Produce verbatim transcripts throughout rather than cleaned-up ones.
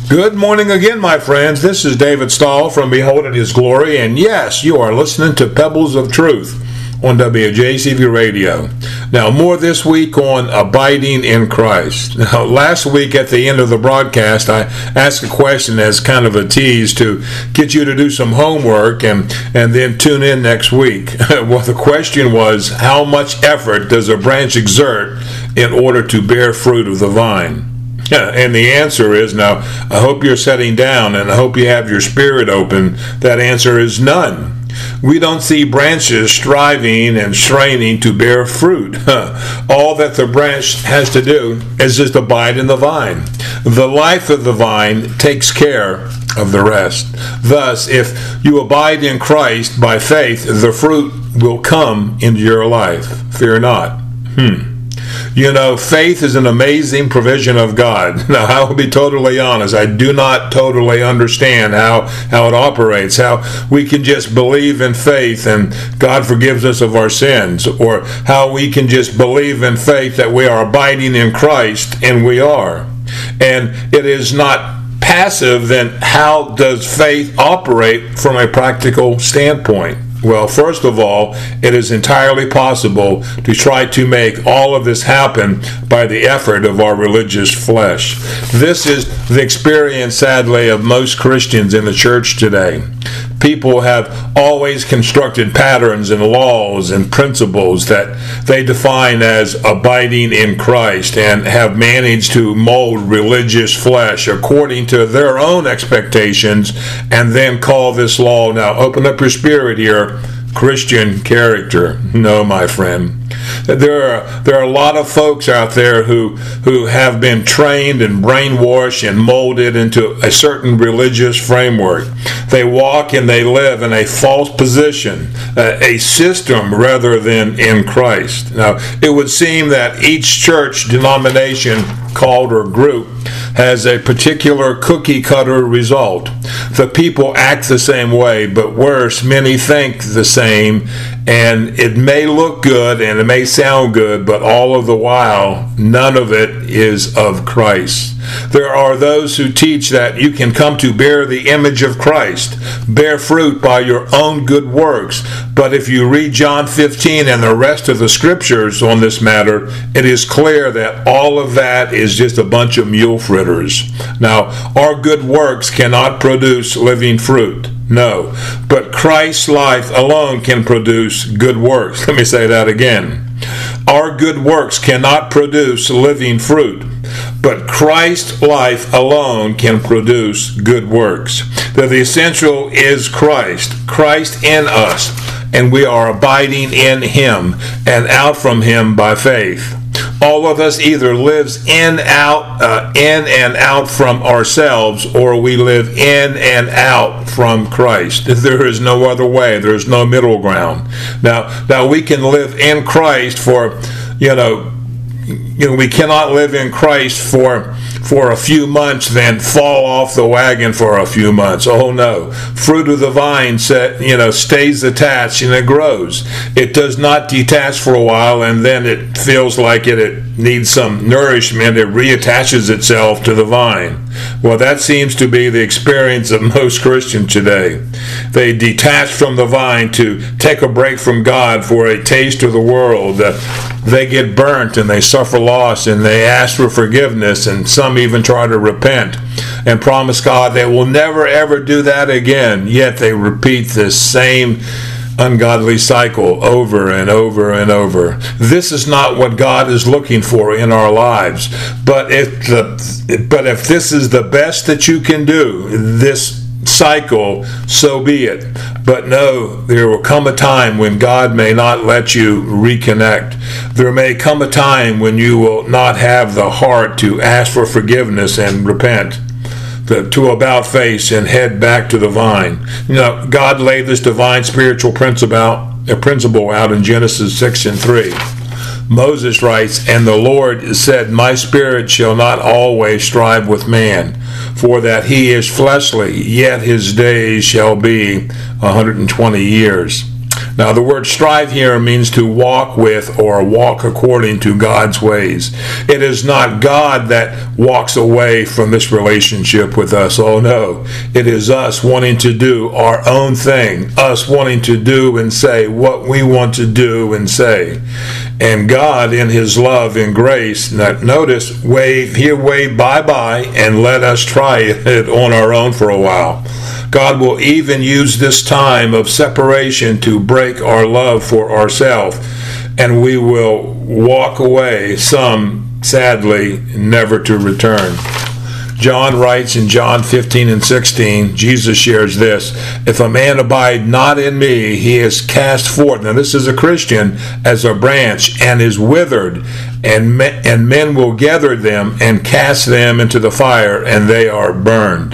Good morning again, my friends. This is David Stahl from Beholding His Glory, and yes, you are listening to Pebbles of Truth on W J C V Radio. Now, more this week on abiding in Christ. Now, last week at the end of the broadcast, I asked a question as kind of a tease to get you to do some homework and, and then tune in next week. Well, the question was, how much effort does a branch exert in order to bear fruit of the vine? Yeah, and the answer is, now, I hope you're sitting down and I hope you have your spirit open. That answer is none. We don't see branches striving and straining to bear fruit. All that the branch has to do is just abide in the vine. The life of the vine takes care of the rest. Thus, if you abide in Christ by faith, the fruit will come into your life. Fear not. Hmm. You know, faith is an amazing provision of God. Now, I will be totally honest. I do not totally understand how, how it operates, how we can just believe in faith and God forgives us of our sins, or how we can just believe in faith that we are abiding in Christ, and we are. And it is not passive. Then how does faith operate from a practical standpoint? Well, first of all, it is entirely possible to try to make all of this happen by the effort of our religious flesh. This is the experience, sadly, of most Christians in the church today. People have always constructed patterns and laws and principles that they define as abiding in Christ, and have managed to mold religious flesh according to their own expectations, and then call this law, now open up your spirit here, Christian character. No, my friend. There are there are a lot of folks out there who who have been trained and brainwashed and molded into a certain religious framework. They walk and they live in a false position, uh, a system rather than in Christ. Now, it would seem that each church denomination, called or group, has a particular cookie cutter result. The people act the same way, but worse, many think the same, and it may look good and it may sound good, but all of the while, none of it is of Christ. There are those who teach that you can come to bear the image of Christ, bear fruit by your own good works. But if you read John fifteen and the rest of the scriptures on this matter, it is clear that all of that is just a bunch of mule fritters. Now, our good works cannot produce living fruit. No, but Christ's life alone can produce good works. Let me say that again. Our good works cannot produce living fruit, but Christ's life alone can produce good works. That the essential is Christ, Christ in us, and we are abiding in Him and out from Him by faith. All of us either lives in out uh, in and out from ourselves, or we live in and out from Christ. There is no other way. There is no middle ground. Now, now we can live in Christ for, you know, you know, we cannot live in Christ for for a few months, then fall off the wagon for a few months. Oh no. Fruit of the vine set, you know, stays attached and it grows. It does not detach for a while and then it feels like it, it needs some nourishment. It reattaches itself to the vine. Well, that seems to be the experience of most Christians today. They detach from the vine to take a break from God for a taste of the world. Uh, they get burnt and they suffer loss and they ask for forgiveness, and some even try to repent and promise God they will never ever do that again. Yet they repeat this same ungodly cycle over and over and over. This is not what God is looking for in our lives. But if the but if this is the best that you can do, this cycle, so be it. But no, there will come a time when God may not let you reconnect. There may come a time when you will not have the heart to ask for forgiveness and repent, to, to about face and head back to the vine. You know, God laid this divine spiritual principle out, a principle out in Genesis six and three. Moses writes, "And the Lord said, My spirit shall not always strive with man, for that he is fleshly, yet his days shall be a hundred and twenty years." Now, the word strive here means to walk with or walk according to God's ways. It is not God that walks away from this relationship with us. Oh, no. It is us wanting to do our own thing, us wanting to do and say what we want to do and say. And God, in His love and grace, notice, wave, He waved bye-bye and let us try it on our own for a while. God will even use this time of separation to break our love for ourselves, and we will walk away, some sadly, never to return. John writes in John fifteen and sixteen, Jesus shares this, "If a man abide not in me, he is cast forth," now this is a Christian, "as a branch, and is withered, and men, and men will gather them and cast them into the fire, and they are burned."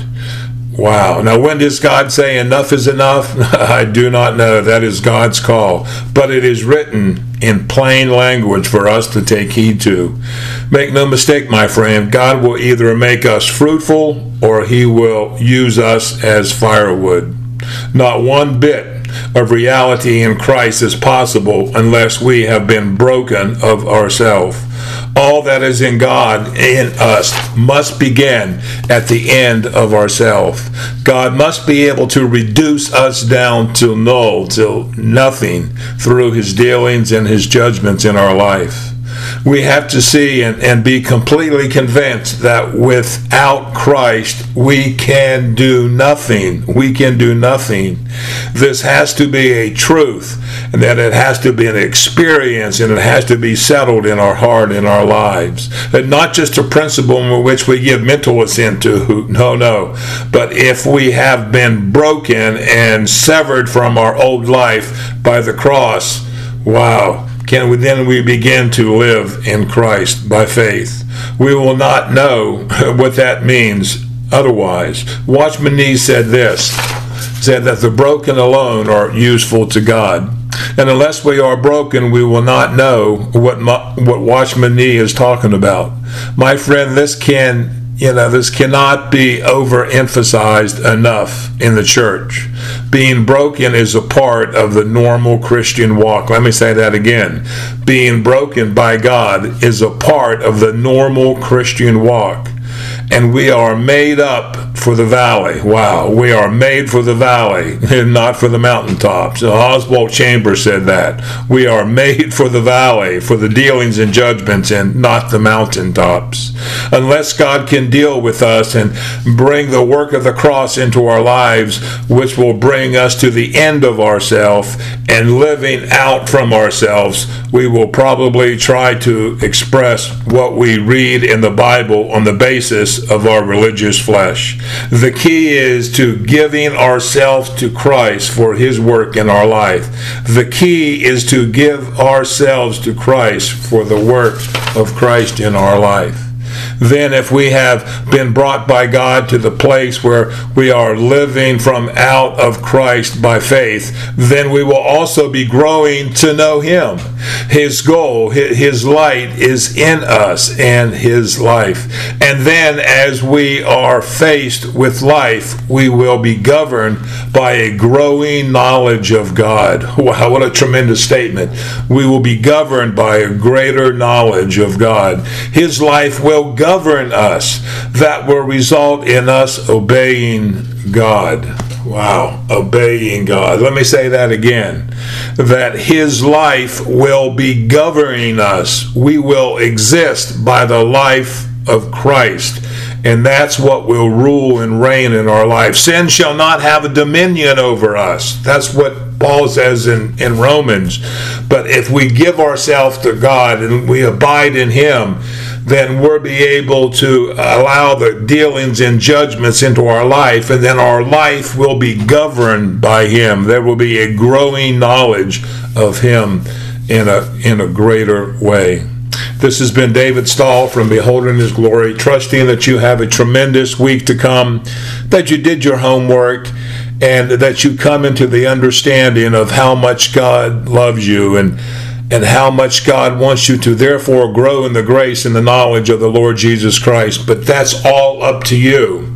Wow. Now, when does God say enough is enough? I do not know. That is God's call. But it is written in plain language for us to take heed to. Make no mistake, my friend, God will either make us fruitful or He will use us as firewood. Not one bit of reality in Christ is possible unless we have been broken of ourselves. All that is in God, in us, must begin at the end of ourselves. God must be able to reduce us down to null, to nothing, through His dealings and His judgments in our life. We have to see and, and be completely convinced that without Christ, we can do nothing. We can do nothing. This has to be a truth, and that it has to be an experience, and it has to be settled in our heart, in our lives. And not just a principle in which we give mental assent to. No, no. But if we have been broken and severed from our old life by the cross, wow. Can we then we begin to live in Christ by faith? We will not know what that means otherwise. Watchman Nee said this, said that the broken alone are useful to God. And unless we are broken, we will not know what what Watchman Nee is talking about. My friend, this can You know, this cannot be overemphasized enough in the church. Being broken is a part of the normal Christian walk. Let me say that again. Being broken by God is a part of the normal Christian walk. And we are made up for the valley. Wow, we are made for the valley and not for the mountaintops. Oswald Chambers said that. We are made for the valley, for the dealings and judgments, and not the mountaintops. Unless God can deal with us and bring the work of the cross into our lives, which will bring us to the end of ourselves and living out from ourselves, we will probably try to express what we read in the Bible on the basis of our religious flesh. The key is to giving ourselves to Christ for His work in our life. The key is to give ourselves to Christ for the work of Christ in our life. Then if we have been brought by God to the place where we are living from out of Christ by faith, then we will also be growing to know Him. His goal, His light is in us and His life. And then as we are faced with life, we will be governed by a growing knowledge of God. Wow, what a tremendous statement. We will be governed by a greater knowledge of God. His life will govern us. That will result in us obeying God. Wow, obeying God. Let me say that again. That His life will be governing us. We will exist by the life of Christ. And that's what will rule and reign in our life. Sin shall not have a dominion over us. That's what Paul says in, in Romans. But if we give ourselves to God and we abide in Him, then we'll be able to allow the dealings and judgments into our life, and then our life will be governed by Him. There will be a growing knowledge of Him in a in a greater way. This has been David Stahl from Beholding His Glory, trusting that you have a tremendous week to come, that you did your homework, and that you come into the understanding of how much God loves you and and how much God wants you to therefore grow in the grace and the knowledge of the Lord Jesus Christ. But that's all up to you.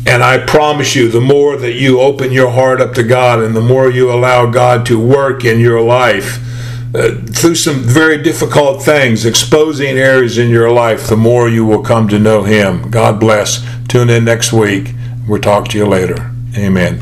And I promise you, the more that you open your heart up to God and the more you allow God to work in your life uh, through some very difficult things, exposing areas in your life, the more you will come to know Him. God bless. Tune in next week. We'll talk to you later. Amen.